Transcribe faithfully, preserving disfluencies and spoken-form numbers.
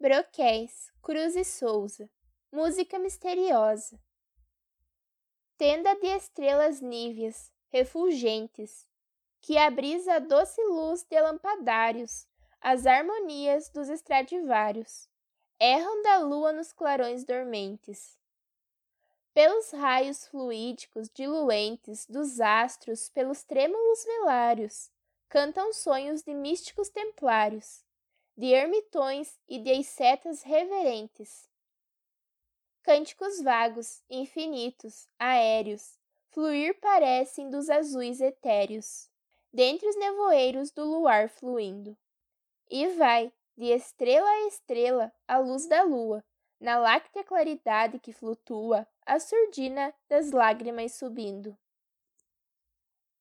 Broquéis, Cruz e Souza. Música misteriosa. Tenda de estrelas níveas, refulgentes, que abris a doce luz de lampadários, as harmonias dos Estradivarius, erram da lua nos clarões dormentes. Pelos raios fluídicos diluentes dos astros, pelos trêmulos velários, cantam sonhos de místicos templários, de ermitões e de ascetas reverentes. Cânticos vagos, infinitos, aéreos, fluir parecem dos azuis etéreos, dentre os nevoeiros do luar fluindo. E vai, de estrela a estrela, a luz da lua, na láctea claridade que flutua, a surdina das lágrimas subindo.